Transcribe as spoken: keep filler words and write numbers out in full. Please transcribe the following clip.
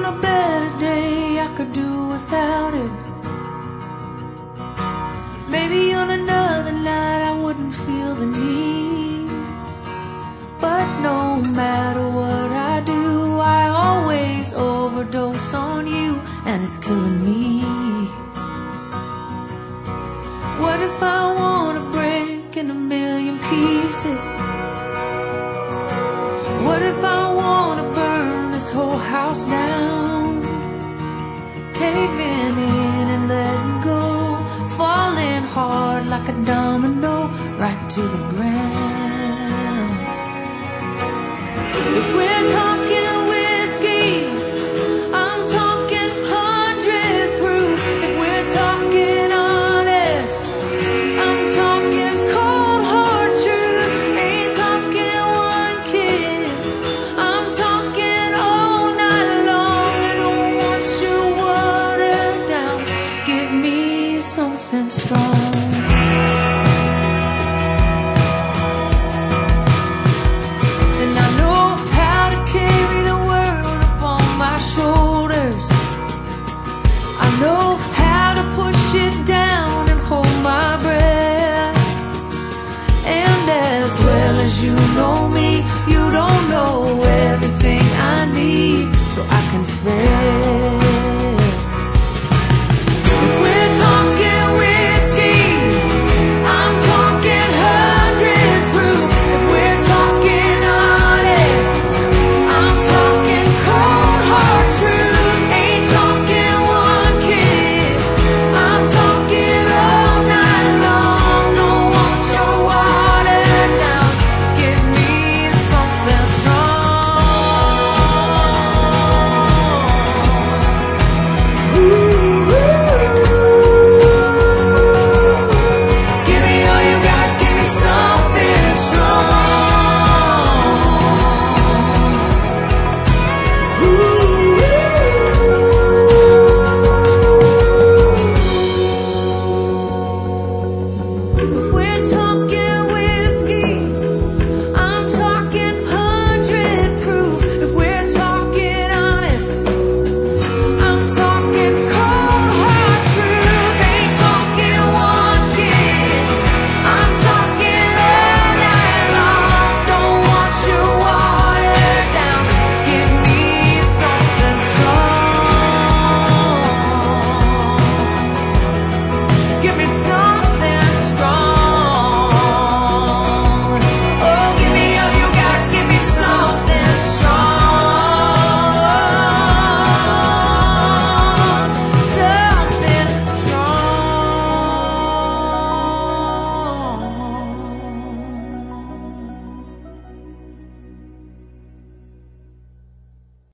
a better day, I could do without it. Maybe on another night I wouldn't feel the need. But no matter what I do, I always overdose on you, and it's killing me. What if I wanna break in a million pieces? What if I wanna burn this whole house down? Caving in and letting go, falling hard like a domino right to the ground. If we're talking whiskey, I'm talking hundred proof. If we're talking honest, I'm talking cold hard truth. Ain't talking one kiss, I'm talking all night long. I don't want you watered down, give me something strong. And I know how to carry the world upon my shoulders. I know how to push it down and hold my breath. And as well as you know me, you don't know everything I need, so I confess.